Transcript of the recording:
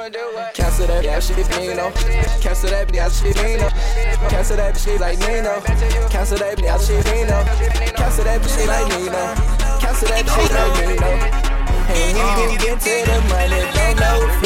Cancel that shit, Nino. Cancel that shit, Nino. Cancel that shit like Nino. Cancel that shit, Nino. Cancel that shit like Nino. Cancel that shit like Nino. And we get to the money, don't know.